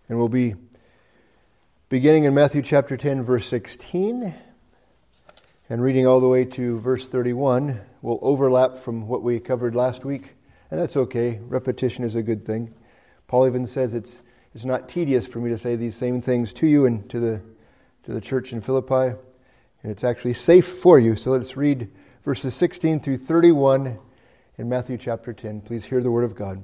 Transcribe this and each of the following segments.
And we'll be beginning in Matthew chapter 10, verse 16, and reading all the way to verse 31. We'll overlap from what we covered last week, and that's okay. Repetition is a good thing. Paul even says it's not tedious for me to say these same things to you and to the church in Philippi, and it's actually safe for you. So let's read verses 16 through 31 in Matthew chapter 10. Please hear the word of God.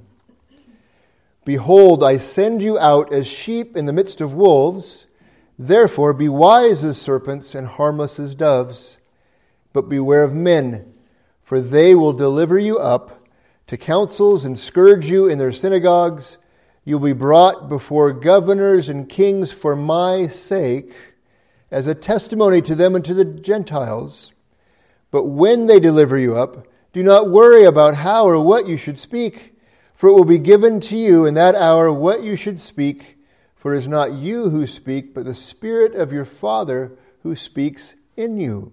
Behold, I send you out as sheep in the midst of wolves. Therefore be wise as serpents and harmless as doves. But beware of men, for they will deliver you up to councils and scourge you in their synagogues. You'll be brought before governors and kings for my sake, as a testimony to them and to the Gentiles. But when they deliver you up, do not worry about how or what you should speak, for it will be given to you in that hour what you should speak. For it is not you who speak, but the Spirit of your Father who speaks in you.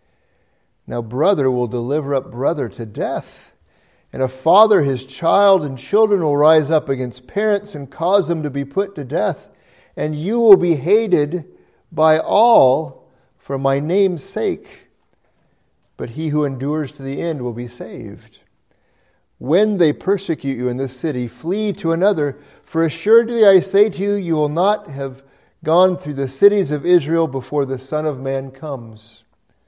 Now brother will deliver up brother to death, and a father his child, and children will rise up against parents and cause them to be put to death. And you will be hated by all for my name's sake. But he who endures to the end will be saved. When they persecute you in this city, flee to another. For assuredly I say to you, you will not have gone through the cities of Israel before the Son of Man comes.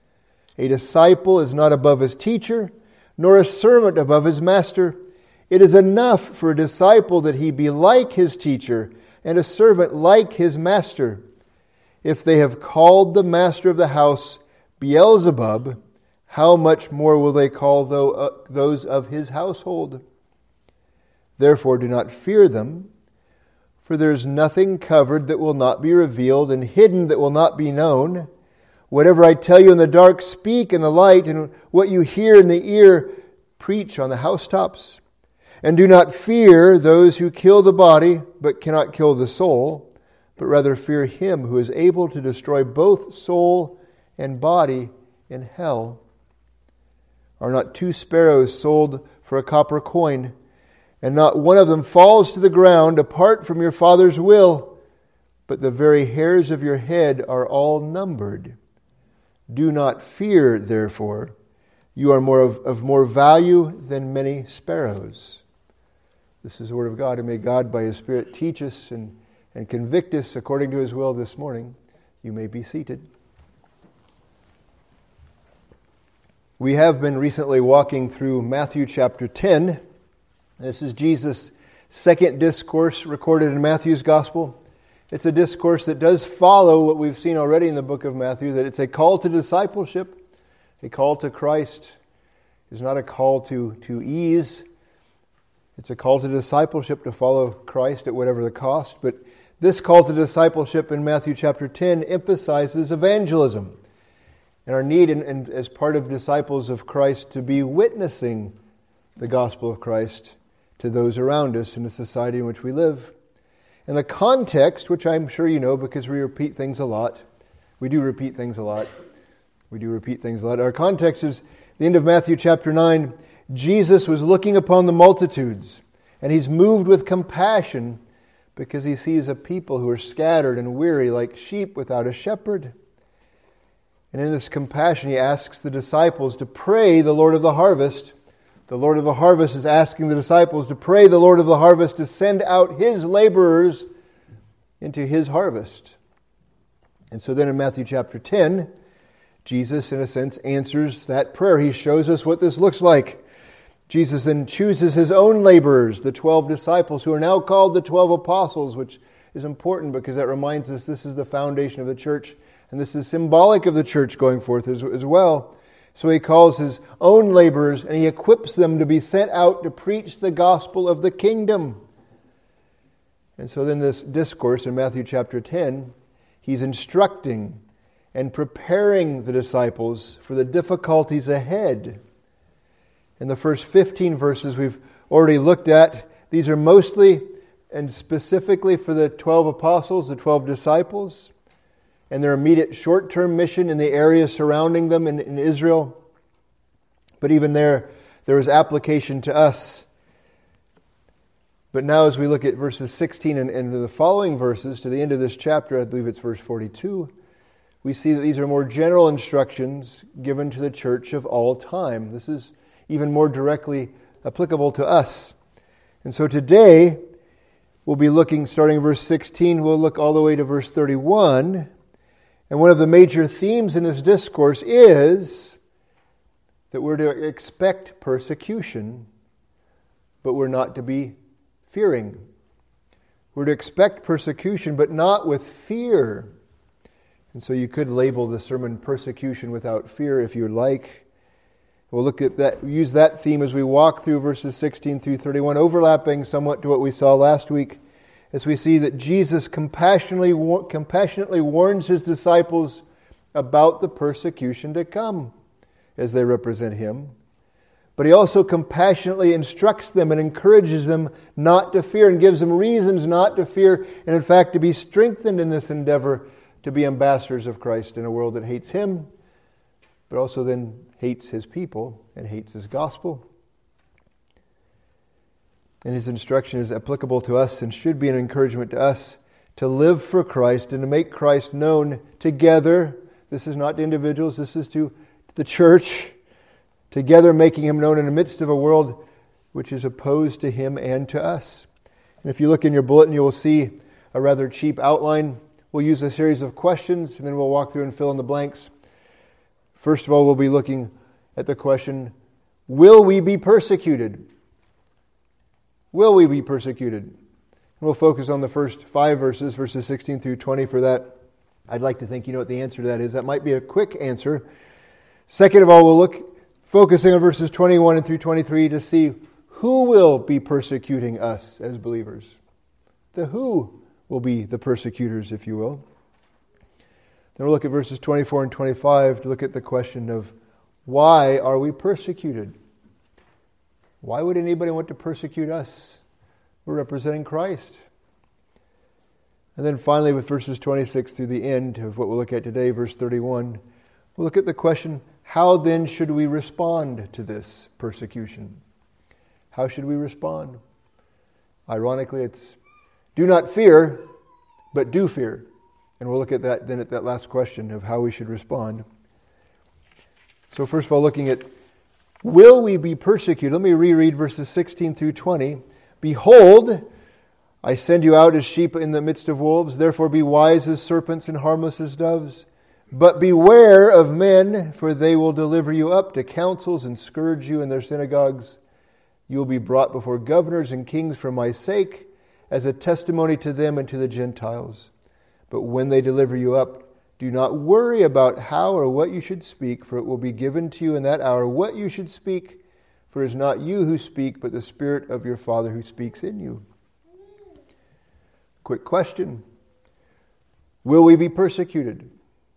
A disciple is not above his teacher, nor a servant above his master. It is enough for a disciple that he be like his teacher, and a servant like his master. If they have called the master of the house Beelzebub, how much more will they call those of his household? Therefore do not fear them, for there is nothing covered that will not be revealed, and hidden that will not be known. Whatever I tell you in the dark, speak in the light, and what you hear in the ear, preach on the housetops. And do not fear those who kill the body, but cannot kill the soul, but rather fear him who is able to destroy both soul and body in hell. Are not 2 sparrows sold for a copper coin, and not one of them falls to the ground apart from your Father's will? But the very hairs of your head are all numbered. Do not fear, therefore. You are of more value than many sparrows. This is the word of God, and may God by His Spirit teach us and convict us according to His will this morning. You may be seated. We have been recently walking through Matthew chapter 10. This is Jesus' second discourse recorded in Matthew's Gospel. It's a discourse that does follow what we've seen already in the book of Matthew, that it's a call to discipleship, a call to Christ. It's not a call to ease. It's a call to discipleship, to follow Christ at whatever the cost. But this call to discipleship in Matthew chapter 10 emphasizes evangelism, and our need and as part of disciples of Christ to be witnessing the gospel of Christ to those around us in the society in which we live. And the context, which I'm sure you know because we repeat things a lot. We do repeat things a lot. Our context is the end of Matthew chapter 9. Jesus was looking upon the multitudes, and He's moved with compassion because He sees a people who are scattered and weary like sheep without a shepherd. And in this compassion, He asks the disciples to pray the Lord of the harvest. The Lord of the harvest is asking the disciples to pray the Lord of the harvest to send out His laborers into His harvest. And so then in Matthew chapter 10, Jesus, in a sense, answers that prayer. He shows us what this looks like. Jesus then chooses His own laborers, the 12 disciples, who are now called the 12 apostles, which is important because that reminds us this is the foundation of the church. And this is symbolic of the church going forth as well. So He calls His own laborers and He equips them to be sent out to preach the gospel of the kingdom. And so then this discourse in Matthew chapter 10, He's instructing and preparing the disciples for the difficulties ahead. In the first 15 verses we've already looked at, these are mostly and specifically for the 12 apostles, the 12 disciples, and their immediate short-term mission in the area surrounding them in Israel. But even there is application to us. But now as we look at verses 16 and the following verses, to the end of this chapter, I believe it's verse 42, we see that these are more general instructions given to the church of all time. This is even more directly applicable to us. And so today, we'll be looking, starting in verse 16, we'll look all the way to verse 31. And one of the major themes in this discourse is that we're to expect persecution, but we're not to be fearing. We're to expect persecution, but not with fear. And so you could label the sermon Persecution Without Fear if you'd like. We'll look at that, use that theme as we walk through verses 16 through 31, overlapping somewhat to what we saw last week, as we see that Jesus compassionately warns his disciples about the persecution to come as they represent him. But he also compassionately instructs them and encourages them not to fear and gives them reasons not to fear and in fact to be strengthened in this endeavor to be ambassadors of Christ in a world that hates him, but also then hates his people and hates his gospel. And his instruction is applicable to us and should be an encouragement to us to live for Christ and to make Christ known together. This is not to individuals, this is to the church, together making him known in the midst of a world which is opposed to him and to us. And if you look in your bulletin, you will see a rather cheap outline. We'll use a series of questions, and then we'll walk through and fill in the blanks. First of all, we'll be looking at the question, will we be persecuted? Will we be persecuted? And we'll focus on the first 5 verses, verses 16 through 20 for that. I'd like to think you know what the answer to that is. That might be a quick answer. Second of all, we'll look, focusing on verses 21 and through 23 to see who will be persecuting us as believers. The who will be the persecutors, if you will. Then we'll look at verses 24 and 25 to look at the question of why are we persecuted? Why would anybody want to persecute us? We're representing Christ. And then finally with verses 26 through the end of what we'll look at today, verse 31, we'll look at the question, how then should we respond to this persecution? How should we respond? Ironically, it's do not fear, but do fear. And we'll look at that then at that last question of how we should respond. So first of all, looking at will we be persecuted? Let me reread verses 16 through 20. Behold, I send you out as sheep in the midst of wolves. Therefore be wise as serpents and harmless as doves. But beware of men, for they will deliver you up to councils and scourge you in their synagogues. You will be brought before governors and kings for my sake, as a testimony to them and to the Gentiles. But when they deliver you up, do not worry about how or what you should speak, for it will be given to you in that hour what you should speak, for it is not you who speak, but the Spirit of your Father who speaks in you. Quick question. Will we be persecuted?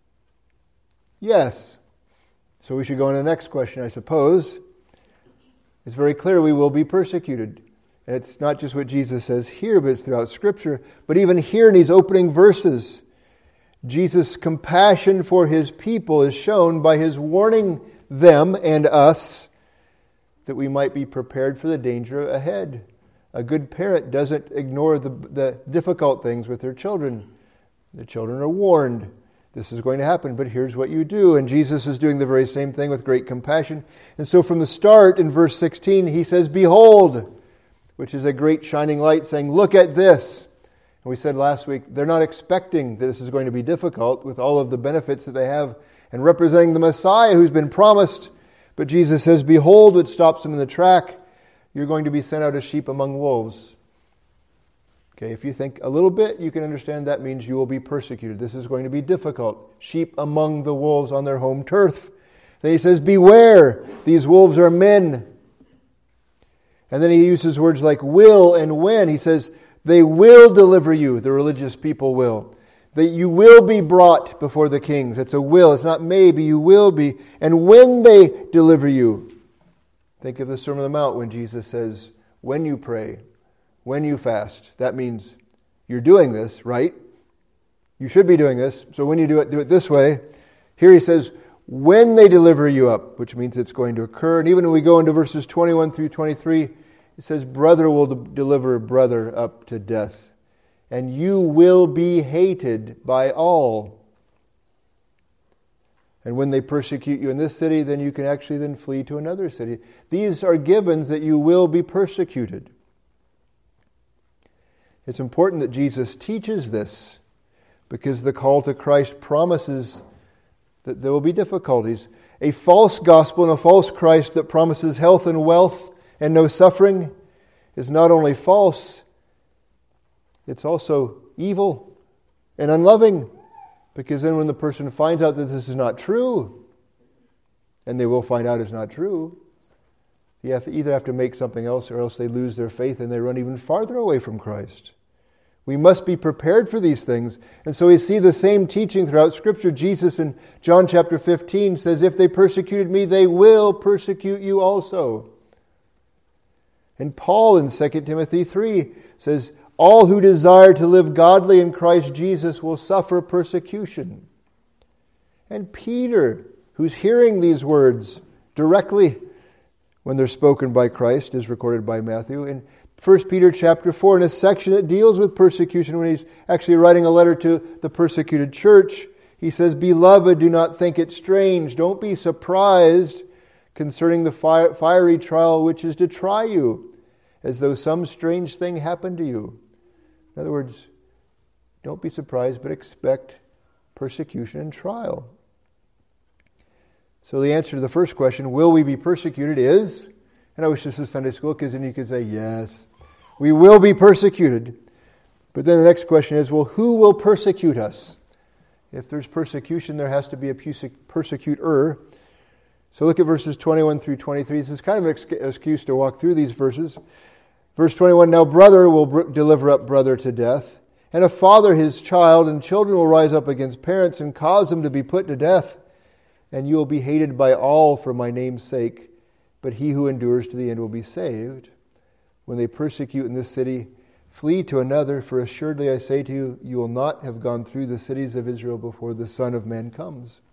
Yes. So we should go on to the next question, I suppose. It's very clear we will be persecuted. And it's not just what Jesus says here, but it's throughout Scripture. But even here in these opening verses, Jesus' compassion for his people is shown by his warning them and us that we might be prepared for the danger ahead. A good parent doesn't ignore the difficult things with their children. The children are warned. This is going to happen, but here's what you do. And Jesus is doing the very same thing with great compassion. And so from the start in verse 16, he says, behold, which is a great shining light saying, look at this. And we said last week, they're not expecting that this is going to be difficult with all of the benefits that they have and representing the Messiah who's been promised. But Jesus says, behold, it stops them in the track. You're going to be sent out as sheep among wolves. Okay, if you think a little bit, you can understand that means you will be persecuted. This is going to be difficult. Sheep among the wolves on their home turf. Then he says, beware, these wolves are men. And then he uses words like will and when. He says, they will deliver you, the religious people will. That you will be brought before the kings. It's a will. It's not maybe, you will be. And when they deliver you. Think of the Sermon on the Mount when Jesus says, when you pray, when you fast. That means you're doing this, right? You should be doing this. So when you do it this way. Here he says, when they deliver you up, which means it's going to occur. And even when we go into verses 21 through 23, It says, brother will deliver brother up to death, and you will be hated by all. And when they persecute you in this city, then you can actually then flee to another city. These are givens that you will be persecuted. It's important that Jesus teaches this, because the call to Christ promises that there will be difficulties. A false gospel and a false Christ that promises health and wealth and no suffering is not only false, it's also evil and unloving. Because then when the person finds out that this is not true, and they will find out it's not true, you either have to make something else, or else they lose their faith and they run even farther away from Christ. We must be prepared for these things. And so we see the same teaching throughout Scripture. Jesus in John chapter 15 says, if they persecuted me, they will persecute you also. And Paul in 2 Timothy 3 says, all who desire to live godly in Christ Jesus will suffer persecution. And Peter, who's hearing these words directly when they're spoken by Christ, is recorded by Matthew. In 1 Peter chapter 4, in a section that deals with persecution, when he's actually writing a letter to the persecuted church, he says, beloved, do not think it strange. Don't be surprised concerning the fiery trial which is to try you, as though some strange thing happened to you. In other words, don't be surprised, but expect persecution and trial. So the answer to the first question, will we be persecuted, is, and I wish this was Sunday school, because then you could say, yes, we will be persecuted. But then the next question is, well, who will persecute us? If there's persecution, there has to be a persecutor. So look at verses 21 through 23. This is kind of an excuse to walk through these verses. Verse 21, now brother will deliver up brother to death, and a father his child, and children will rise up against parents and cause them to be put to death. And you will be hated by all for my name's sake, but he who endures to the end will be saved. When they persecute in this city, flee to another, for assuredly I say to you, you will not have gone through the cities of Israel before the Son of Man comes.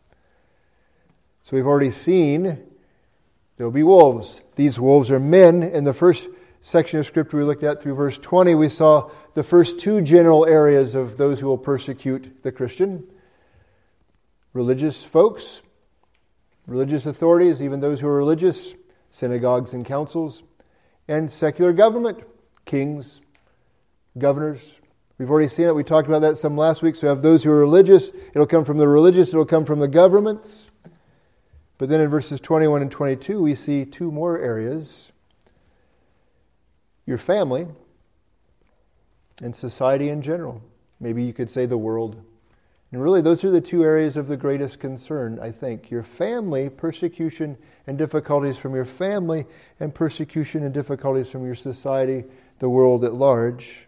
So we've already seen there will be wolves. These wolves are men. In the first section of Scripture we looked at through verse 20, we saw the first two general areas of those who will persecute the Christian. Religious folks, religious authorities, even those who are religious, synagogues and councils, and secular government, kings, governors. We've already seen it. We talked about that some last week. So we have those who are religious. It'll come from the religious. It'll come from the governments. But then in verses 21 and 22, we see two more areas. Your family and society in general. Maybe you could say the world. And really, those are the two areas of the greatest concern, I think. Your family, persecution and difficulties from your family, and persecution and difficulties from your society, the world at large.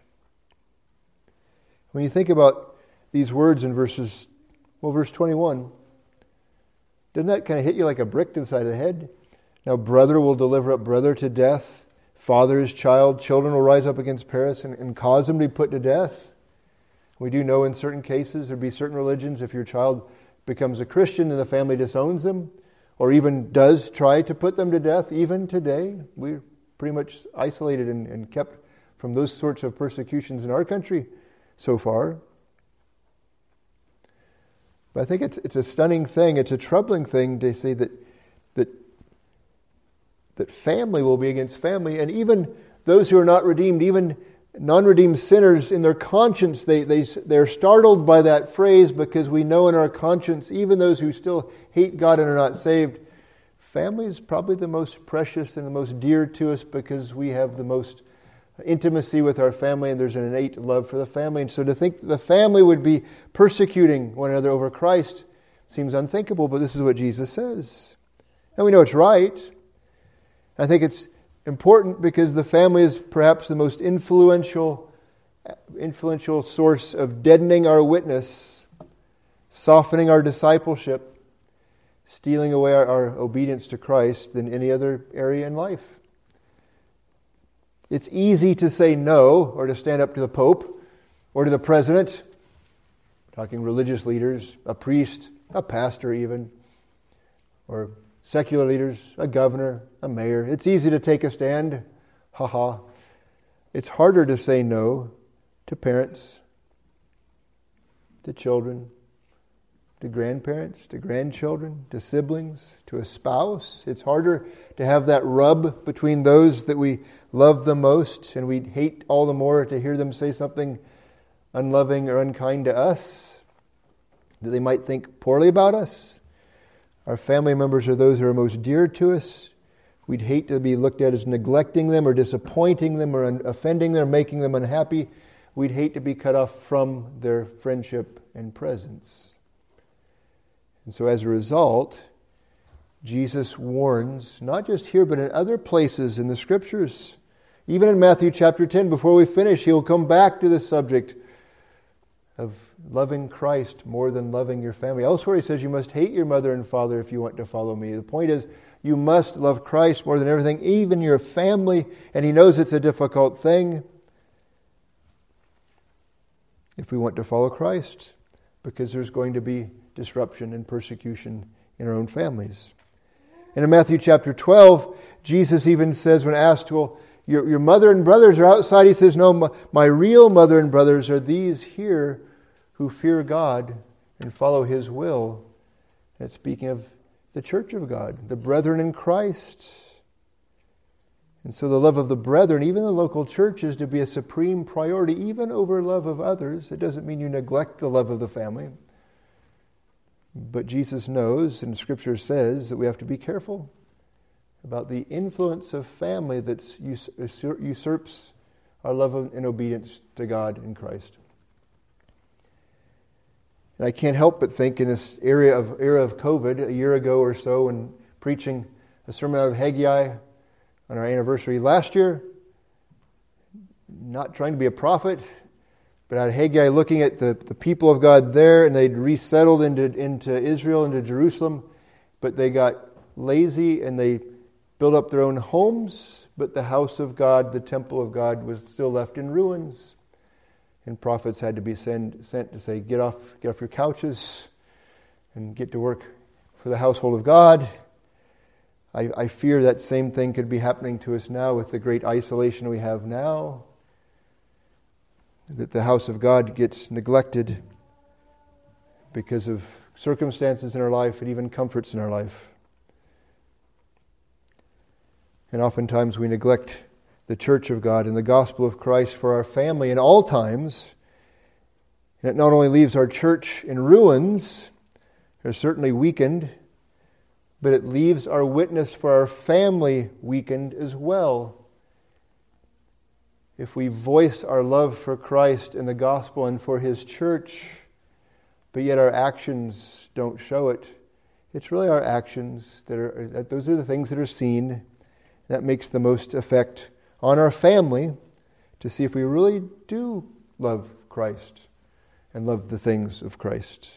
When you think about these words in verse 21, doesn't that kind of hit you like a brick to the side of the head? Now, brother will deliver up brother to death, father his child, children will rise up against parents and cause them to be put to death. We do know in certain cases, there'd be certain religions, if your child becomes a Christian and the family disowns them, or even does try to put them to death, even today, we're pretty much isolated and kept from those sorts of persecutions in our country so far. But I think it's a stunning thing, it's a troubling thing to say that family will be against family, and even those who are not redeemed, even non-redeemed sinners, in their conscience, they're startled by that phrase, because we know in our conscience, even those who still hate God and are not saved, family is probably the most precious and the most dear to us, because we have the most intimacy with our family, and there's an innate love for the family. And so to think that the family would be persecuting one another over Christ seems unthinkable, but this is what Jesus says. And we know it's right. I think it's important because the family is perhaps the most influential source of deadening our witness, softening our discipleship, stealing away our obedience to Christ than any other area in life. It's easy to say no, or to stand up to the Pope or to the president, talking religious leaders, a priest, a pastor even, or secular leaders, a governor, a mayor. It's easy to take a stand haha. It's harder to say no to parents, to children, to grandparents, to grandchildren, to siblings, to a spouse. It's harder to have that rub between those that we love the most, and we hate all the more to hear them say something unloving or unkind to us, that they might think poorly about us. Our family members are those who are most dear to us. We'd hate to be looked at as neglecting them or disappointing them or offending them or making them unhappy. We'd hate to be cut off from their friendship and presence. And so as a result, Jesus warns, not just here, but in other places in the Scriptures. Even in Matthew chapter 10, before we finish, he'll come back to this subject of loving Christ more than loving your family. Elsewhere he says you must hate your mother and father if you want to follow me. The point is, you must love Christ more than everything, even your family. And he knows it's a difficult thing if we want to follow Christ, because there's going to be disruption and persecution in our own families. And in Matthew chapter 12, Jesus even says, when asked, well, your mother and brothers are outside, he says, no, my real mother and brothers are these here who fear God and follow his will. And it's speaking of the church of God, the brethren in Christ. And so the love of the brethren, even the local church, is to be a supreme priority, even over love of others. It doesn't mean you neglect the love of the family. But Jesus knows, and Scripture says, that we have to be careful about the influence of family that usurps our love and obedience to God in Christ. And I can't help but think in this era of COVID, a year ago or so, when preaching a sermon out of Haggai on our anniversary last year, not trying to be a prophet, but out of Haggai looking at the people of God there, and they'd resettled into Israel, into Jerusalem, but they got lazy and they built up their own homes, but the house of God, the temple of God, was still left in ruins. And prophets had to be sent to say, get off your couches and get to work for the household of God. I fear that same thing could be happening to us now with the great isolation we have now, that the house of God gets neglected because of circumstances in our life and even comforts in our life. And oftentimes we neglect the church of God and the gospel of Christ for our family in all times. And it not only leaves our church in ruins, or certainly weakened, but it leaves our witness for our family weakened as well. If we voice our love for Christ and the gospel and for his church, but yet our actions don't show it, it's really our actions those are the things that are seen. That makes the most effect on our family to see if we really do love Christ and love the things of Christ.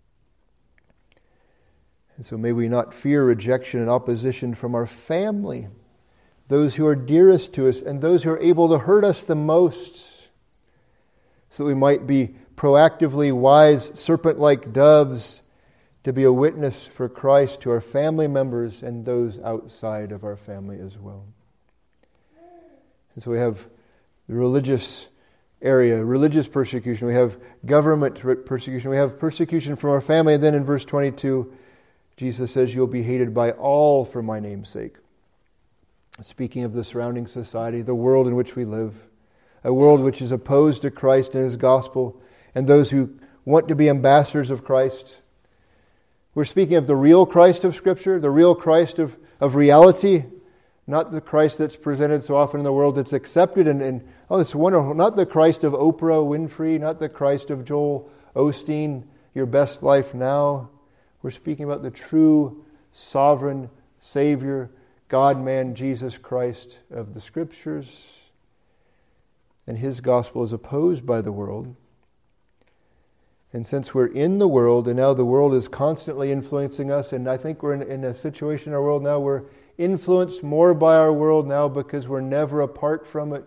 And so may we not fear rejection and opposition from our family, those who are dearest to us and those who are able to hurt us the most, so that we might be proactively wise, serpent-like doves to be a witness for Christ to our family members and those outside of our family as well. And so we have the religious area, religious persecution. We have government persecution. We have persecution from our family. And then in verse 22, Jesus says, you'll be hated by all for my name's sake. Speaking of the surrounding society, the world in which we live, a world which is opposed to Christ and his gospel, and those who want to be ambassadors of Christ. We're speaking of the real Christ of Scripture, the real Christ of reality, not the Christ that's presented so often in the world that's accepted and it's wonderful. Not the Christ of Oprah Winfrey, not the Christ of Joel Osteen, your best life now. We're speaking about the true, sovereign Savior, God-man, Jesus Christ of the Scriptures. And his gospel is opposed by the world. And since we're in the world, and now the world is constantly influencing us, and I think we're in a situation in our world now, we're influenced more by our world now because we're never apart from it.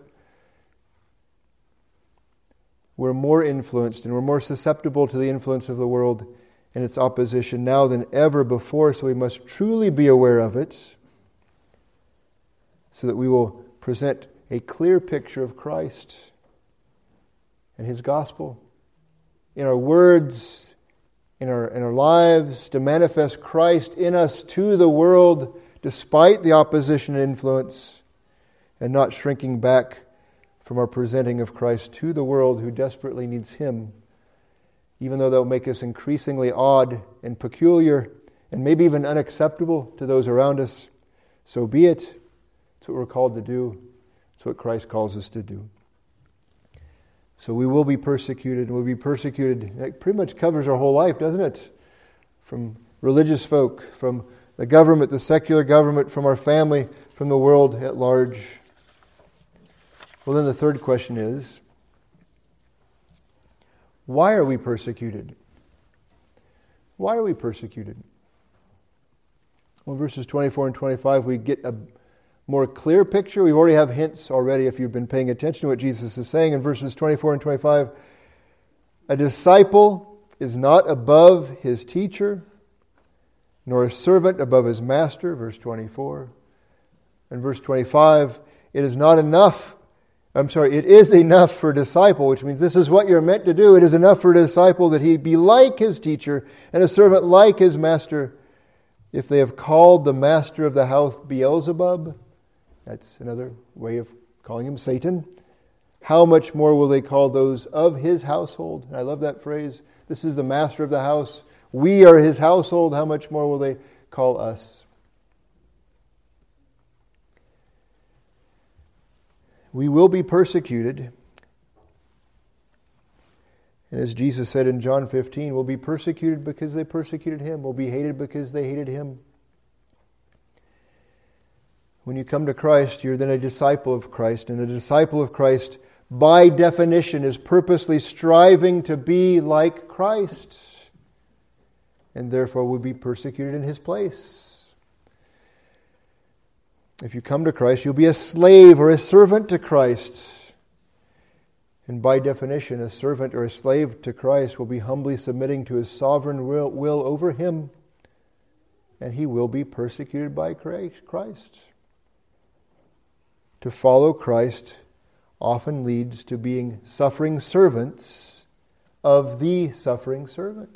We're more influenced and we're more susceptible to the influence of the world and its opposition now than ever before, so we must truly be aware of it so that we will present a clear picture of Christ and His gospel in our words, in our lives, to manifest Christ in us to the world despite the opposition and influence, and not shrinking back from our presenting of Christ to the world who desperately needs Him, even though they'll make us increasingly odd and peculiar and maybe even unacceptable to those around us. So be it. It's what we're called to do. It's what Christ calls us to do. So we will be persecuted, and we'll be persecuted. That pretty much covers our whole life, doesn't it? From religious folk, from the government, the secular government, from our family, from the world at large. Well, then the third question is, why are we persecuted? Why are we persecuted? Well, in verses 24 and 25, we get a more clear picture. We already have hints already if you've been paying attention to what Jesus is saying. In verses 24 and 25, a disciple is not above his teacher, nor a servant above his master, verse 24. And verse 25, it is enough for a disciple, which means this is what you're meant to do. It is enough for a disciple that he be like his teacher and a servant like his master. If they have called the master of the house Beelzebub, that's another way of calling him Satan, how much more will they call those of his household? And I love that phrase. This is the master of the house. We are his household. How much more will they call us? We will be persecuted. And as Jesus said in John 15, we'll be persecuted because they persecuted him. We'll be hated because they hated him. When you come to Christ, you're then a disciple of Christ. And a disciple of Christ, by definition, is purposely striving to be like Christ. And therefore will be persecuted in his place. If you come to Christ, you'll be a slave or a servant to Christ. And by definition, a servant or a slave to Christ will be humbly submitting to his sovereign will over him. And he will be persecuted by Christ. To follow Christ often leads to being suffering servants of the suffering servant.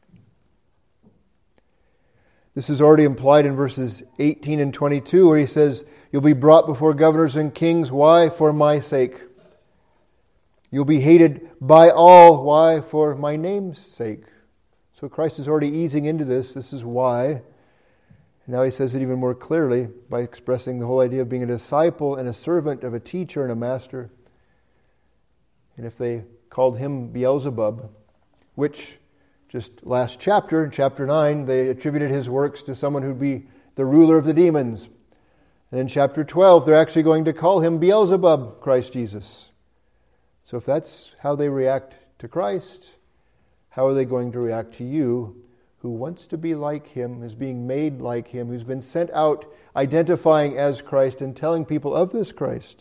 This is already implied in verses 18 and 22, where he says, you'll be brought before governors and kings. Why? For my sake. You'll be hated by all. Why? For my name's sake. So Christ is already easing into this. This is why. And now he says it even more clearly by expressing the whole idea of being a disciple and a servant of a teacher and a master. And if they called him Beelzebub, which just last chapter, in chapter 9, they attributed his works to someone who'd be the ruler of the demons. And in chapter 12, they're actually going to call him Beelzebub, Christ Jesus. So if that's how they react to Christ, how are they going to react to you, who wants to be like him, is being made like him, who's been sent out identifying as Christ and telling people of this Christ?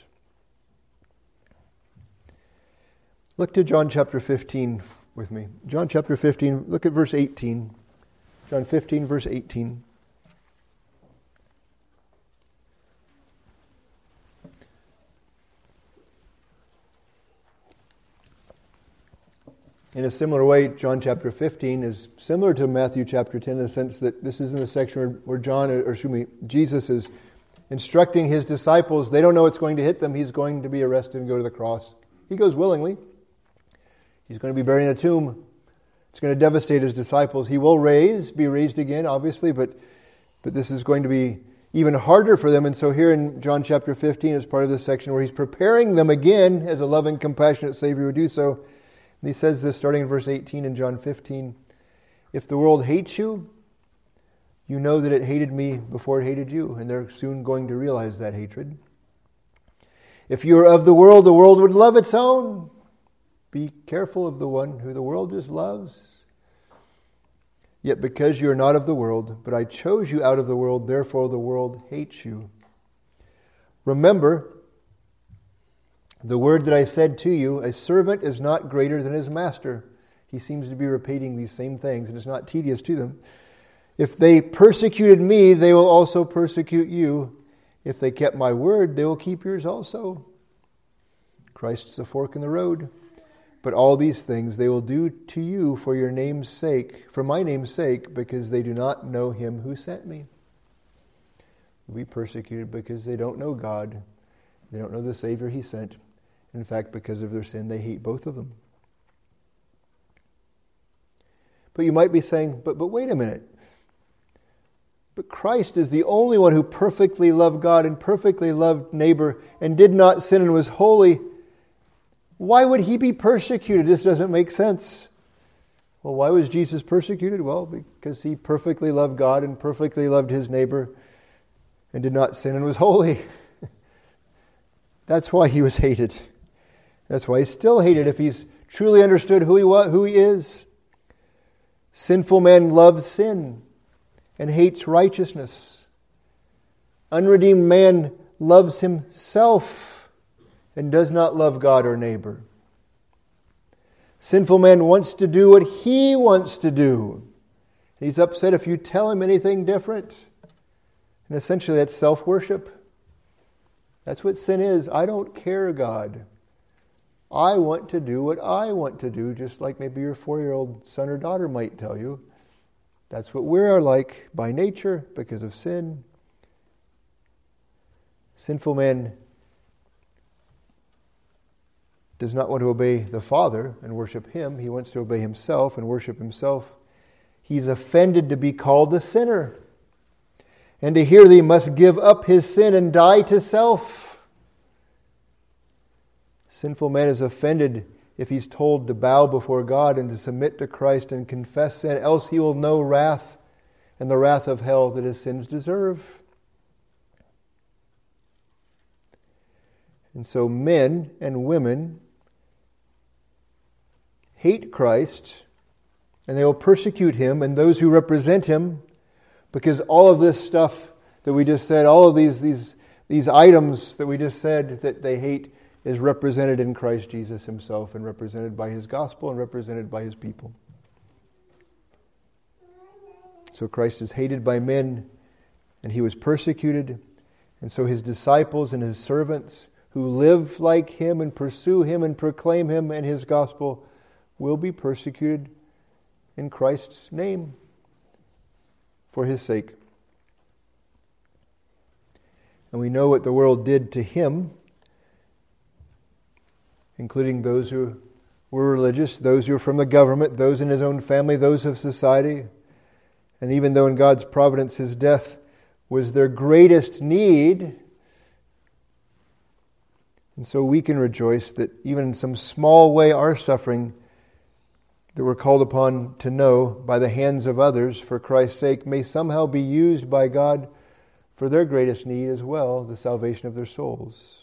Look to John chapter 15 with me. John chapter 15, look at verse 18. John 15, verse 18. In a similar way, John chapter 15 is similar to Matthew chapter 10 in the sense that this is in the section where Jesus is instructing his disciples. They don't know what's going to hit them. He's going to be arrested and go to the cross. He goes willingly. He's going to be buried in a tomb. It's going to devastate his disciples. He will be raised again, obviously, but this is going to be even harder for them. And so here in John chapter 15 is part of this section where he's preparing them again as a loving, compassionate Savior would do so. And he says this starting in verse 18 in John 15. If the world hates you, you know that it hated me before it hated you. And they're soon going to realize that hatred. If you are of the world would love its own. Be careful of the one who the world just loves. Yet because you are not of the world, but I chose you out of the world, therefore the world hates you. Remember the word that I said to you, a servant is not greater than his master. He seems to be repeating these same things, and it's not tedious to them. If they persecuted me, they will also persecute you. If they kept my word, they will keep yours also. Christ's a fork in the road. But all these things they will do to you for your name's sake, for my name's sake, because they do not know him who sent me. They'll be persecuted because they don't know God. They don't know the Savior he sent. In fact, because of their sin, they hate both of them. But you might be saying, but wait a minute. But Christ is the only one who perfectly loved God and perfectly loved neighbor and did not sin and was holy. Why would he be persecuted? This doesn't make sense. Well, why was Jesus persecuted? Well, because he perfectly loved God and perfectly loved his neighbor and did not sin and was holy. That's why he was hated. That's why he's still hated if he's truly understood who he is. Sinful man loves sin and hates righteousness. Unredeemed man loves himself and does not love God or neighbor. Sinful man wants to do what he wants to do. He's upset if you tell him anything different. And essentially that's self-worship. That's what sin is. I don't care, God. I want to do what I want to do, just like maybe your 4-year-old son or daughter might tell you. That's what we are like by nature because of sin. Sinful man does not want to obey the Father and worship him. He wants to obey himself and worship himself. He's offended to be called a sinner and to hear that he must give up his sin and die to self. Sinful man is offended if he's told to bow before God and to submit to Christ and confess sin, else he will know wrath and the wrath of hell that his sins deserve. And so men and women hate Christ and they will persecute him and those who represent him, because all of this stuff that we just said, all of these items that we just said that they hate is represented in Christ Jesus himself and represented by his gospel and represented by his people. So Christ is hated by men and he was persecuted. And so his disciples and his servants who live like him and pursue him and proclaim him and his gospel will be persecuted in Christ's name for his sake. And we know what the world did to him, including those who were religious, those who were from the government, those in his own family, those of society. And even though in God's providence his death was their greatest need, and so we can rejoice that even in some small way our suffering that we're called upon to know by the hands of others for Christ's sake may somehow be used by God for their greatest need as well, the salvation of their souls.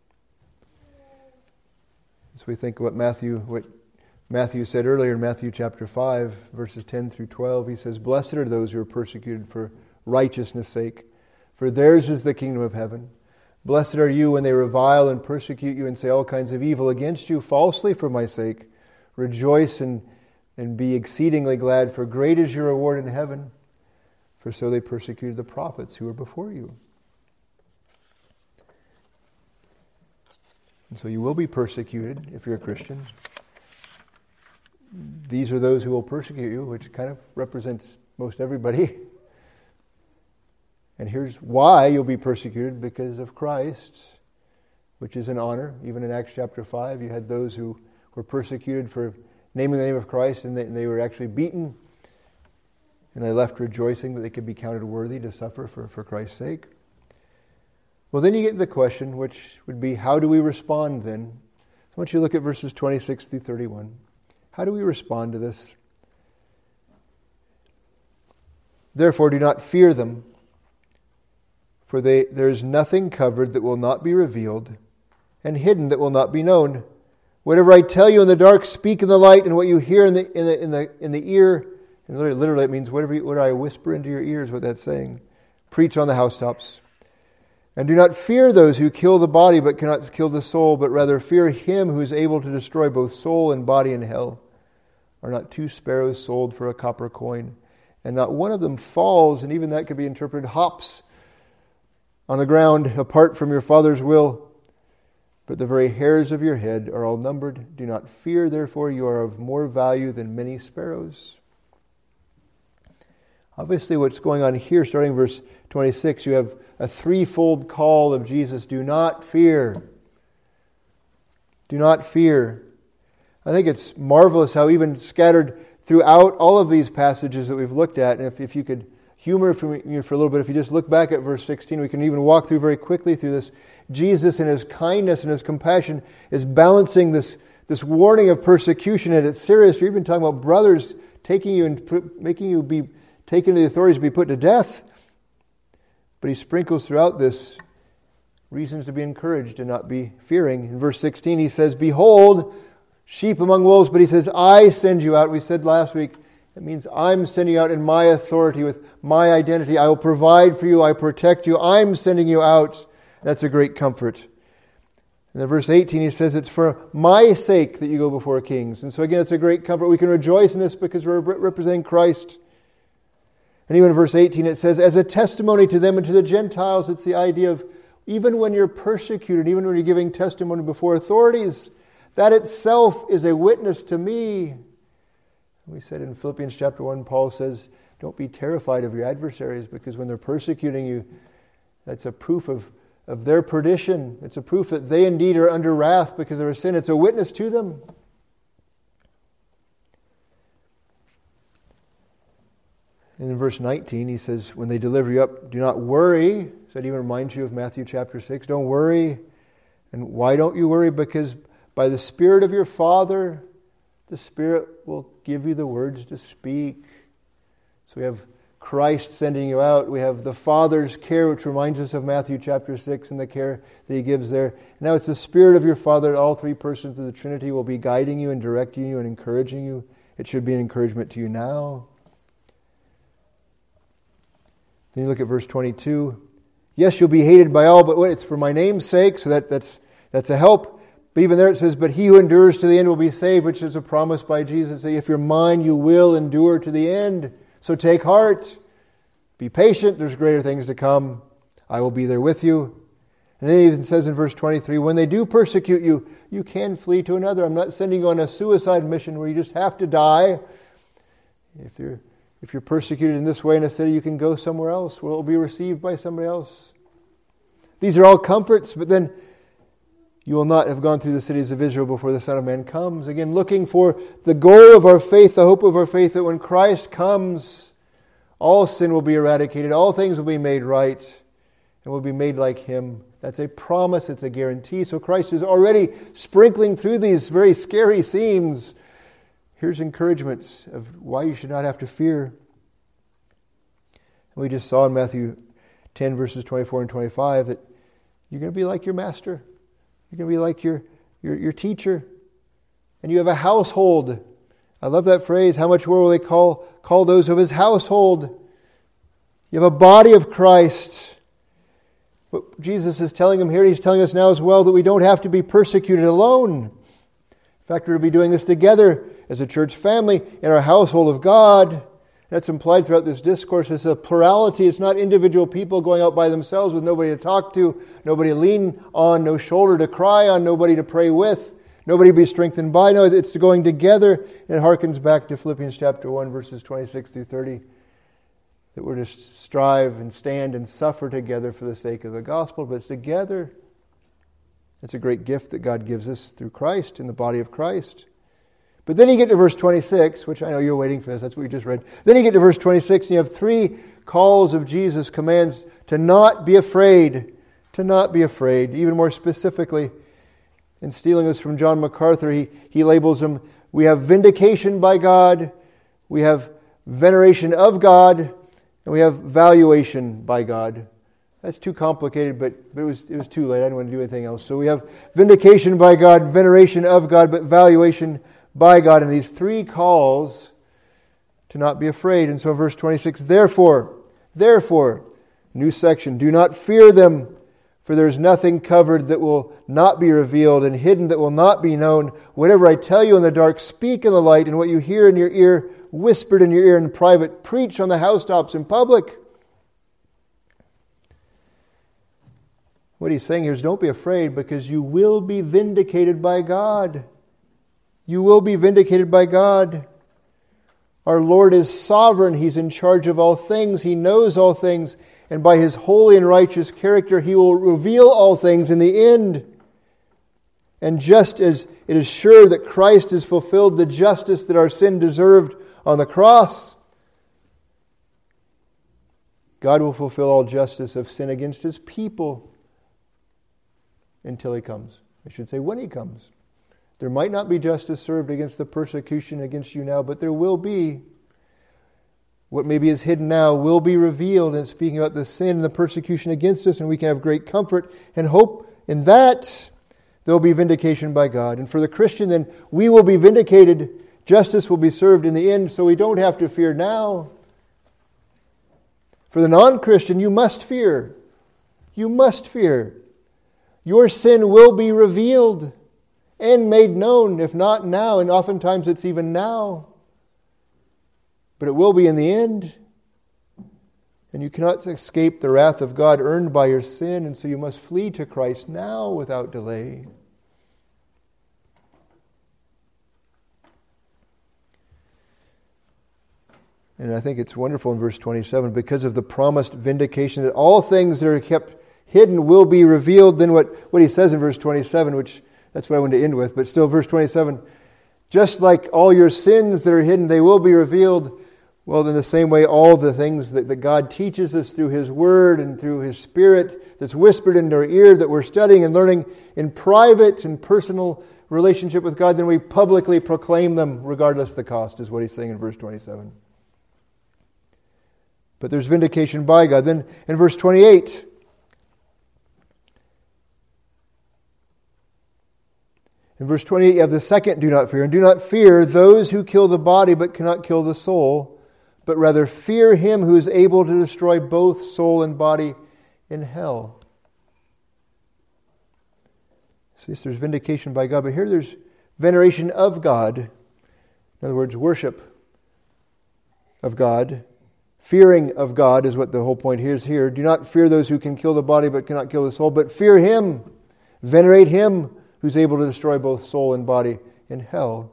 As we think of what Matthew said earlier in Matthew chapter 5, verses 10 through 12, he says, "Blessed are those who are persecuted for righteousness' sake, for theirs is the kingdom of heaven. Blessed are you when they revile and persecute you and say all kinds of evil against you falsely for my sake. Rejoice and be exceedingly glad, for great is your reward in heaven. For so they persecuted the prophets who were before you." And so you will be persecuted if you're a Christian. These are those who will persecute you, which kind of represents most everybody. And here's why you'll be persecuted: because of Christ, which is an honor. Even in Acts chapter 5, you had those who were persecuted for naming the name of Christ, and they were actually beaten. And they left rejoicing that they could be counted worthy to suffer for Christ's sake. Well, then you get to the question, which would be, how do we respond then? So I want you to look at verses 26 through 31. How do we respond to this? "Therefore do not fear them, for there is nothing covered that will not be revealed, and hidden that will not be known. Whatever I tell you in the dark, speak in the light, and what you hear in the ear," and literally it means whatever I whisper into your ears, what that's saying, "preach on the housetops. And do not fear those who kill the body but cannot kill the soul, but rather fear him who is able to destroy both soul and body in hell. Are not 2 sparrows sold for a copper coin? And not one of them falls," and even that could be interpreted, "hops on the ground apart from your Father's will. but the very hairs of your head are all numbered. Do not fear, therefore, you are of more value than many sparrows. Obviously, what's going on here, starting verse 26, you have a threefold call of Jesus. Do not fear. Do not fear. I think it's marvelous how even scattered throughout all of these passages that we've looked at, and if you could humor for a little bit, if you just look back at verse 16, we can even walk through very quickly through this. Jesus in His kindness and His compassion is balancing this warning of persecution, and it's serious. You're even talking about brothers taking you and making you be taken to the authorities to be put to death. But He sprinkles throughout this reasons to be encouraged and not be fearing. In verse 16 He says, behold, sheep among wolves, but He says, I send you out. We said last week, it means I'm sending you out in my authority with my identity. I will provide for you. I protect you. I'm sending you out. That's a great comfort. And then verse 18, He says, it's for my sake that you go before kings. And so again, it's a great comfort. We can rejoice in this because we're representing Christ. And even in verse 18, it says, as a testimony to them and to the Gentiles, it's the idea of even when you're persecuted, even when you're giving testimony before authorities, that itself is a witness to me. We said in Philippians chapter 1, Paul says, don't be terrified of your adversaries, because when they're persecuting you, that's a proof of their perdition. It's a proof that they indeed are under wrath because of their sin. It's a witness to them. And in verse 19, he says, when they deliver you up, do not worry. So that even reminds you of Matthew chapter 6. Don't worry. And why don't you worry? Because by the Spirit of your Father, the Spirit will give you the words to speak. So we have Christ sending you out. We have the Father's care, which reminds us of Matthew chapter 6 and the care that He gives there. Now it's the Spirit of your Father. All three persons of the Trinity will be guiding you and directing you and encouraging you. It should be an encouragement to you now. Then you look at verse 22. Yes, you'll be hated by all, but it's for my name's sake, so that's a help. But even there it says, but he who endures to the end will be saved, which is a promise by Jesus. If you're mine, you will endure to the end. So take heart. Be patient. There's greater things to come. I will be there with you. And then it even says in verse 23, when they do persecute you, you can flee to another. I'm not sending you on a suicide mission where you just have to die. If you're persecuted in this way in a city, you can go somewhere else where it will be received by somebody else. These are all comforts, but then you will not have gone through the cities of Israel before the Son of Man comes. Again, looking for the goal of our faith, the hope of our faith, that when Christ comes, all sin will be eradicated, all things will be made right, and will be made like Him. That's a promise, it's a guarantee. So Christ is already sprinkling through these very scary scenes. Here's encouragements of why you should not have to fear. And we just saw in Matthew 10, verses 24 and 25, that you're going to be like your master. You're going to be like your teacher. And you have a household. I love that phrase. How much more will they call those of His household? You have a body of Christ. What Jesus is telling them here, He's telling us now as well, that we don't have to be persecuted alone. In fact, we're to be doing this together as a church family in our household of God. That's implied throughout this discourse. It's a plurality. It's not individual people going out by themselves with nobody to talk to, nobody to lean on, no shoulder to cry on, nobody to pray with, nobody to be strengthened by. No, it's going together. And it harkens back to Philippians chapter 1, verses 26 through 30, that we're to strive and stand and suffer together for the sake of the gospel. But it's together. It's a great gift that God gives us through Christ, in the body of Christ. But then you get to verse 26, which I know you're waiting for this. That's what we just read. Then you get to verse 26, and you have three calls of Jesus, commands to not be afraid. To not be afraid. Even more specifically, in stealing this from John MacArthur, he labels them, we have vindication by God, we have veneration of God, and we have valuation by God. That's too complicated, but it was too late. I didn't want to do anything else. So we have vindication by God, veneration of God, but valuation by God. And these three calls to not be afraid. And so verse 26, therefore, new section, do not fear them, for there is nothing covered that will not be revealed, and hidden that will not be known. Whatever I tell you in the dark, speak in the light, and what you hear in your ear, whispered in your ear in private, preach on the housetops in public. What he's saying here is don't be afraid, because you will be vindicated by God. You will be vindicated by God. Our Lord is sovereign. He's in charge of all things. He knows all things. And by His holy and righteous character, He will reveal all things in the end. And just as it is sure that Christ has fulfilled the justice that our sin deserved on the cross, God will fulfill all justice of sin against His people until He comes. I should say when He comes. There might not be justice served against the persecution against you now, but there will be. What maybe is hidden now will be revealed, and speaking about the sin and the persecution against us, and we can have great comfort and hope in that. There will be vindication by God. And for the Christian, then, we will be vindicated. Justice will be served in the end, so we don't have to fear now. For the non-Christian, you must fear. You must fear. Your sin will be revealed and made known, if not now, and oftentimes it's even now. But it will be in the end. And you cannot escape the wrath of God earned by your sin, and so you must flee to Christ now without delay. And I think it's wonderful in verse 27, because of the promised vindication that all things that are kept hidden will be revealed. Then what he says in verse 27, which that's what I wanted to end with, but still verse 27, just like all your sins that are hidden, they will be revealed. Well, in the same way, all the things that God teaches us through His Word and through His Spirit that's whispered into our ear, that we're studying and learning in private and personal relationship with God, then we publicly proclaim them regardless of the cost, is what he's saying in verse 27. But there's vindication by God. Then in verse 28, you have the second do not fear. And do not fear those who kill the body but cannot kill the soul, but rather fear Him who is able to destroy both soul and body in hell. So yes, there's vindication by God, but here there's veneration of God. In other words, worship of God. Fearing of God is what the whole point is here. Do not fear those who can kill the body but cannot kill the soul, but fear Him. Venerate Him who's able to destroy both soul and body in hell.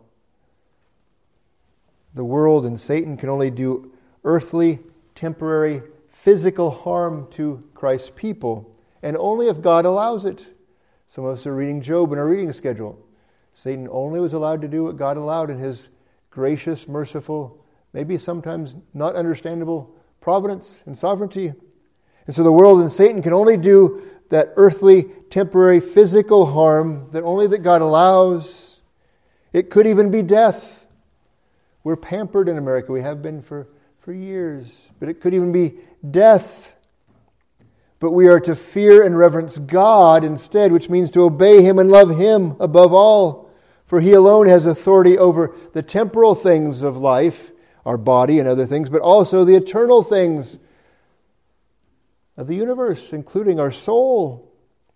The world and Satan can only do earthly, temporary, physical harm to Christ's people, and only if God allows it. Some of us are reading Job in our reading schedule. Satan only was allowed to do what God allowed in His gracious, merciful, maybe sometimes not understandable providence and sovereignty. And so the world and Satan can only do that earthly, temporary, physical harm that God allows. It could even be death. We're pampered in America. We have been for years. But it could even be death. But we are to fear and reverence God instead, which means to obey Him and love Him above all. For He alone has authority over the temporal things of life, our body and other things, but also the eternal things of the universe, including our soul.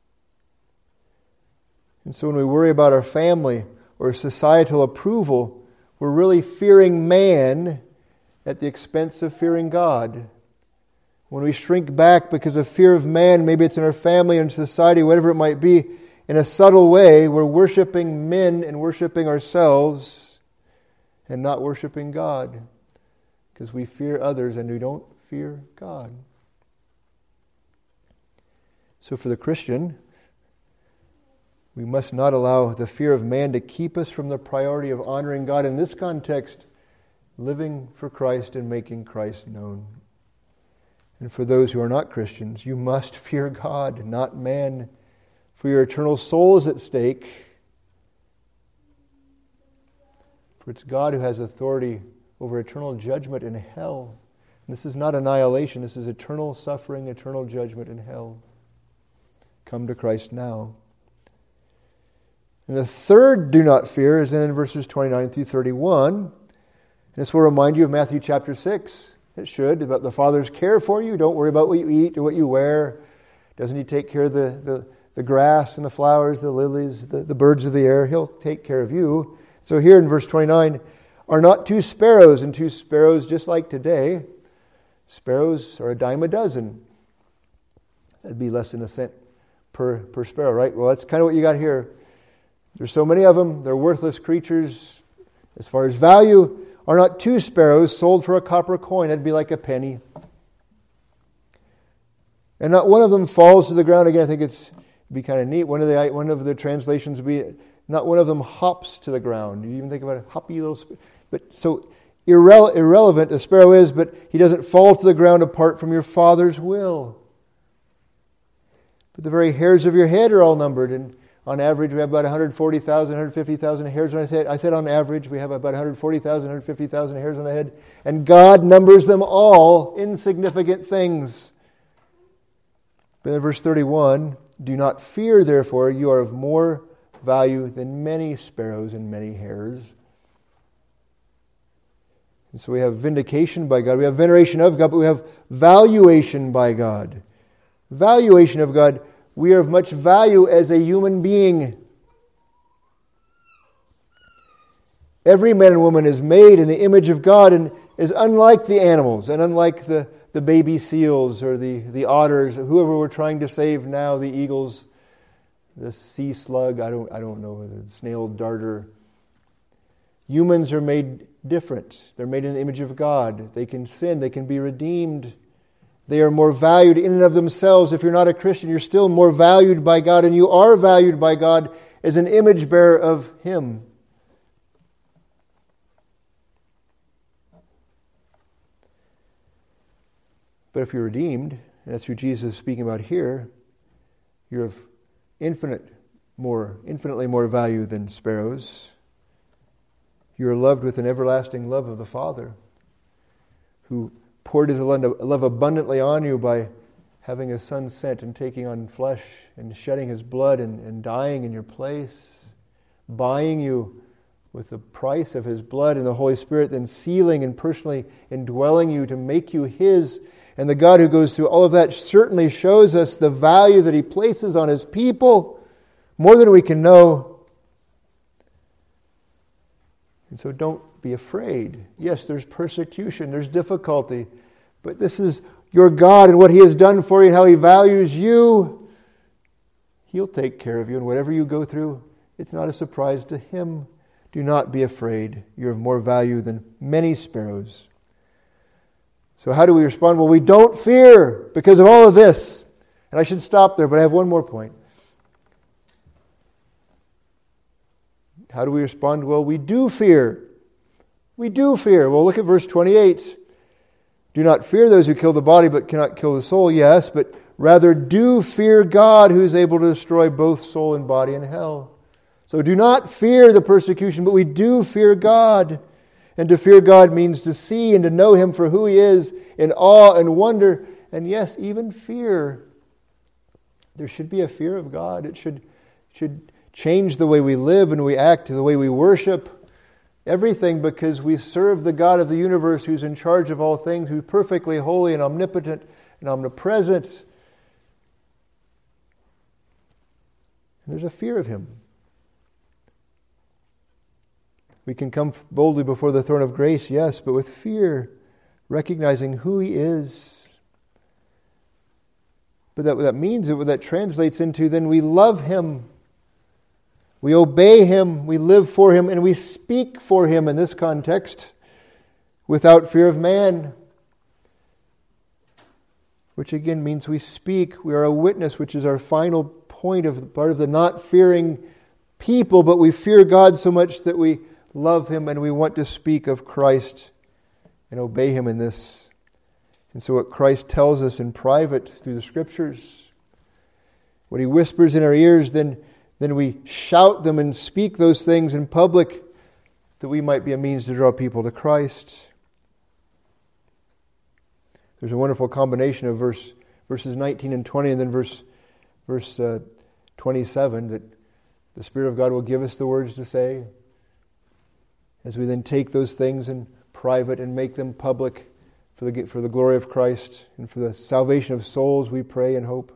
And so when we worry about our family or societal approval, we're really fearing man at the expense of fearing God. When we shrink back because of fear of man, maybe it's in our family and society, whatever it might be, in a subtle way, we're worshiping men and worshiping ourselves and not worshiping God, because we fear others and we don't fear God. So for the Christian, we must not allow the fear of man to keep us from the priority of honoring God. In this context, living for Christ and making Christ known. And for those who are not Christians, you must fear God, not man, for your eternal soul is at stake. For it's God who has authority over eternal judgment in hell. And this is not annihilation, this is eternal suffering, eternal judgment in hell. Come to Christ now. And the third do not fear is in verses 29 through 31. And this will remind you of Matthew chapter 6. It should, about the Father's care for you. Don't worry about what you eat or what you wear. Doesn't He take care of the grass and the flowers, the lilies, the birds of the air? He'll take care of you. So here in verse 29, are not 2 sparrows, and 2 sparrows just like today. Sparrows are a dime a dozen. That'd be less than a cent per sparrow, right? Well, that's kind of what you got here. There's so many of them. They're worthless creatures. As far as value, are not 2 sparrows sold for a copper coin? That'd be like a penny. And not one of them falls to the ground. Again, I think it'd be kind of neat. One of the translations would be, not one of them hops to the ground. You even think about a hoppy little but so irrelevant a sparrow is, but he doesn't fall to the ground apart from your Father's will. But the very hairs of your head are all numbered, and on average we have about 140,000, 150,000 hairs on his head. I said on average we have about 140,000, 150,000 hairs on the head, and God numbers them all, insignificant things. But in verse 31, do not fear, therefore, you are of more value than many sparrows and many hairs. And so we have vindication by God, we have veneration of God, but we have valuation by God. Valuation of God. We are of much value as a human being. Every man and woman is made in the image of God and is unlike the animals and unlike the baby seals or the otters, whoever we're trying to save now, the eagles, the sea slug, I don't know, the snail darter. Humans are made different. They're made in the image of God. They can sin. They can be redeemed. They are more valued in and of themselves. If you're not a Christian, you're still more valued by God, and you are valued by God as an image bearer of Him. But if you're redeemed, and that's who Jesus is speaking about here, you're of infinitely more value than sparrows. You are loved with an everlasting love of the Father, who poured His love abundantly on you by having His Son sent and taking on flesh and shedding His blood and dying in your place, buying you with the price of His blood and the Holy Spirit, then sealing and personally indwelling you to make you His. And the God who goes through all of that certainly shows us the value that He places on His people, more than we can know. And so don't be afraid. Yes, there's persecution, there's difficulty, but this is your God and what He has done for you and how He values you. He'll take care of you, and whatever you go through, it's not a surprise to Him. Do not be afraid. You're of more value than many sparrows. So how do we respond? Well, we don't fear because of all of this. And I should stop there, but I have one more point. How do we respond? Well, we do fear. We do fear. Well, look at verse 28. Do not fear those who kill the body but cannot kill the soul. Yes, but rather do fear God, who is able to destroy both soul and body in hell. So do not fear the persecution, but we do fear God. And to fear God means to see and to know Him for who He is in awe and wonder, and yes, even fear. There should be a fear of God. It should change the way we live and we act, the way we worship, everything, because we serve the God of the universe who's in charge of all things, who's perfectly holy and omnipotent and omnipresent. And there's a fear of Him. We can come boldly before the throne of grace, yes, but with fear, recognizing who He is. But that means, what that translates into, then we love Him. We obey Him, we live for Him, and we speak for Him in this context without fear of man. Which again means we speak, we are a witness, which is our final point of part of the not fearing people, but we fear God so much that we love Him and we want to speak of Christ and obey Him in this. And so what Christ tells us in private through the Scriptures, what He whispers in our ears, then we shout them and speak those things in public that we might be a means to draw people to Christ. There's a wonderful combination of verses 19 and 20 and then verse 27 that the Spirit of God will give us the words to say as we then take those things in private and make them public for the glory of Christ and for the salvation of souls, we pray and hope.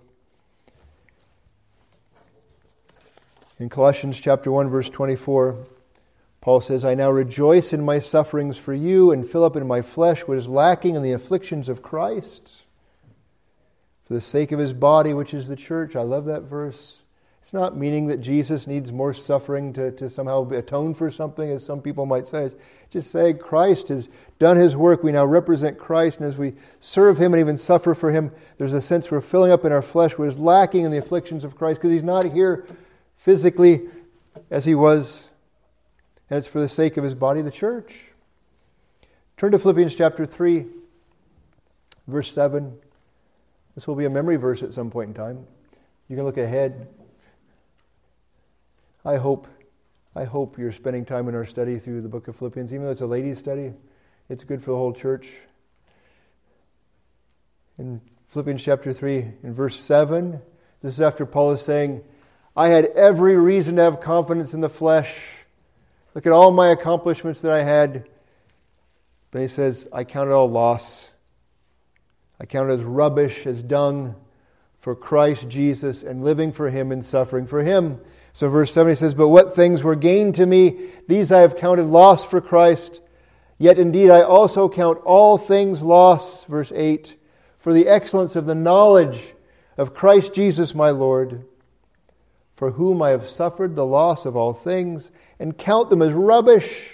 In Colossians chapter 1, verse 24, Paul says, I now rejoice in my sufferings for you and fill up in my flesh what is lacking in the afflictions of Christ. for the sake of his body, which is the church. I love that verse. It's not meaning that Jesus needs more suffering to somehow atone for something, as some people might say. It's just saying Christ has done his work. We now represent Christ, and as we serve him and even suffer for him, there's a sense we're filling up in our flesh what is lacking in the afflictions of Christ, because he's not here physically as he was, and it's for the sake of his body, the church. Turn to Philippians chapter 3, verse 7. This will be a memory verse at some point in time. You can look ahead. I hope you're spending time in our study through the book of Philippians. Even though it's a ladies' study, it's good for the whole church. In Philippians chapter 3, in verse 7, this is after Paul is saying, I had every reason to have confidence in the flesh. Look at all my accomplishments that I had. But he says, I count it all loss. I count it as rubbish, as dung, for Christ Jesus, and living for him and suffering for him. So verse 7 he says, but what things were gained to me, these I have counted loss for Christ. Yet indeed I also count all things loss, verse 8, for the excellence of the knowledge of Christ Jesus my Lord, for whom I have suffered the loss of all things, and count them as rubbish,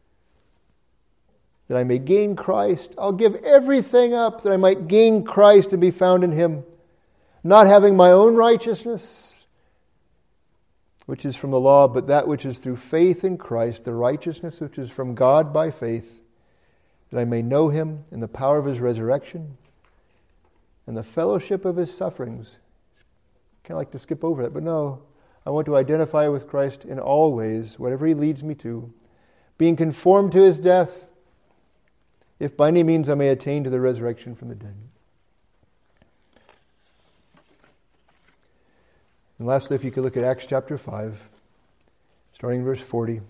that I may gain Christ. I'll give everything up that I might gain Christ and be found in him, not having my own righteousness, which is from the law, but that which is through faith in Christ, the righteousness which is from God by faith, that I may know him in the power of his resurrection and the fellowship of his sufferings. Kind of like to skip over that, but no. I want to identify with Christ in all ways, whatever he leads me to, being conformed to his death, if by any means I may attain to the resurrection from the dead. And lastly, if you could look at Acts chapter 5, starting in verse 40.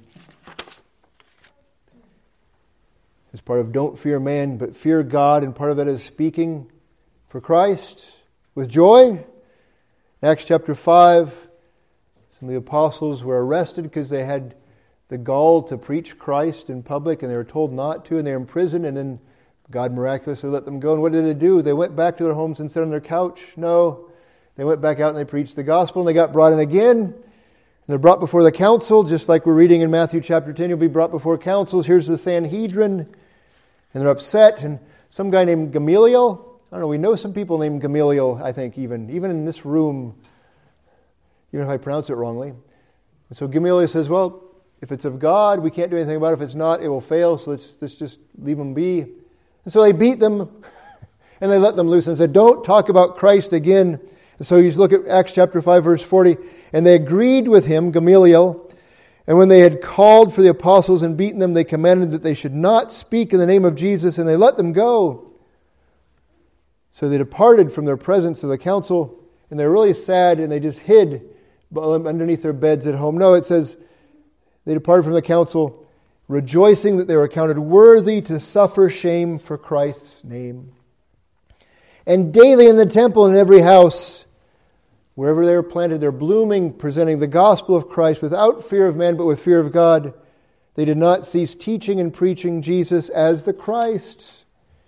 As part of don't fear man, but fear God, and part of that is speaking for Christ with joy. Acts chapter 5, some of the apostles were arrested because they had the gall to preach Christ in public, and they were told not to, and they were imprisoned, and then God miraculously let them go. And what did they do? They went back to their homes and sat on their couch? No. They went back out and they preached the gospel, and they got brought in again. And they're brought before the council, just like we're reading in Matthew chapter 10. You'll be brought before councils. Here's the Sanhedrin. And they're upset. And some guy named Gamaliel, I don't know, we know some people named Gamaliel, I think, even in this room, even if I pronounce it wrongly. And so Gamaliel says, well, if it's of God, we can't do anything about it. If it's not, it will fail, so let's just leave them be. And so they beat them, and they let them loose and said, don't talk about Christ again. And so you look at Acts chapter 5, verse 40. And they agreed with him, Gamaliel. And when they had called for the apostles and beaten them, they commanded that they should not speak in the name of Jesus, and they let them go. So they departed from their presence of the council, and they're really sad, and they just hid underneath their beds at home. No, it says they departed from the council, rejoicing that they were counted worthy to suffer shame for Christ's name. And daily in the temple and in every house, wherever they were planted, they're blooming, presenting the gospel of Christ without fear of man, but with fear of God. They did not cease teaching and preaching Jesus as the Christ.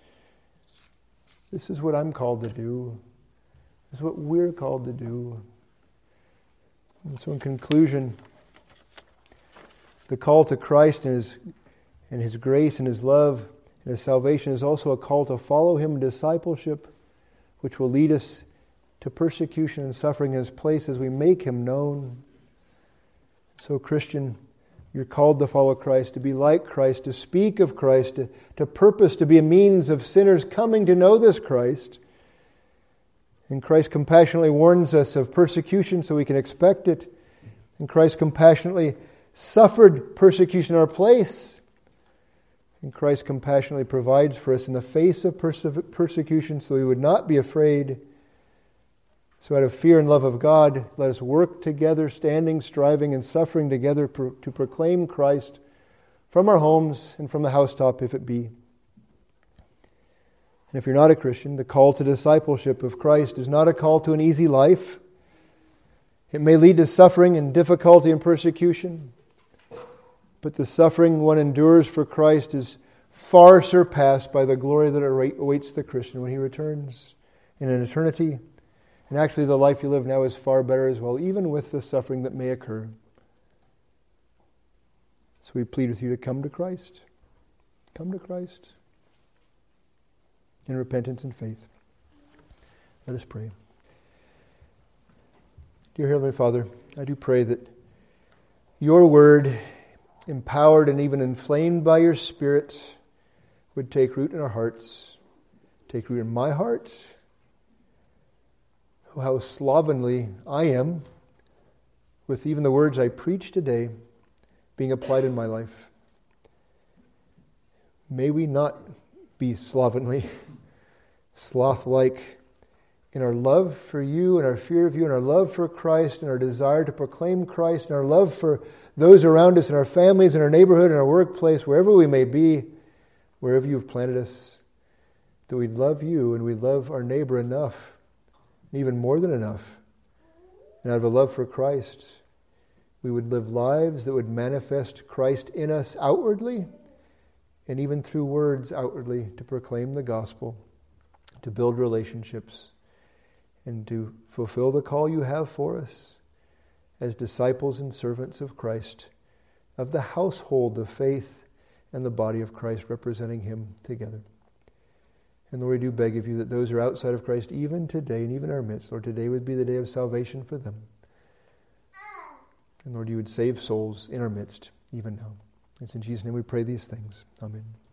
This is what I'm called to do. This is what we're called to do. And so in conclusion, the call to Christ and His grace and His love and His salvation is also a call to follow Him in discipleship, which will lead us to persecution and suffering in His place as we make Him known. So Christian, you're called to follow Christ, to be like Christ, to speak of Christ, to purpose to be a means of sinners coming to know this Christ. And Christ compassionately warns us of persecution so we can expect it. And Christ compassionately suffered persecution in our place. And Christ compassionately provides for us in the face of persecution so we would not be afraid. So out of fear and love of God, let us work together, standing, striving, and suffering together to proclaim Christ from our homes and from the housetop, if it be. And if you're not a Christian, the call to discipleship of Christ is not a call to an easy life. It may lead to suffering and difficulty and persecution, but the suffering one endures for Christ is far surpassed by the glory that awaits the Christian when he returns. in an eternity. And actually the life you live now is far better as well, even with the suffering that may occur. So we plead with you to come to Christ. Come to Christ in repentance and faith. Let us pray. Dear Heavenly Father, I do pray that your word, empowered and even inflamed by your Spirit, would take root in our hearts, take root in my heart. Oh, how slovenly I am with even the words I preach today being applied in my life. May we not be slovenly, sloth-like in our love for you and our fear of you and our love for Christ and our desire to proclaim Christ and our love for those around us in our families, in our neighborhood, in our workplace, wherever we may be, wherever you've planted us, that we love you and we love our neighbor enough, and even more than enough. And out of a love for Christ, we would live lives that would manifest Christ in us outwardly and even through words outwardly to proclaim the gospel, to build relationships, and to fulfill the call you have for us as disciples and servants of Christ, of the household of faith and the body of Christ representing him together. And Lord, we do beg of you that those who are outside of Christ, even today and even in our midst, Lord, today would be the day of salvation for them. And Lord, you would save souls in our midst, even now. It's in Jesus' name we pray these things. Amen.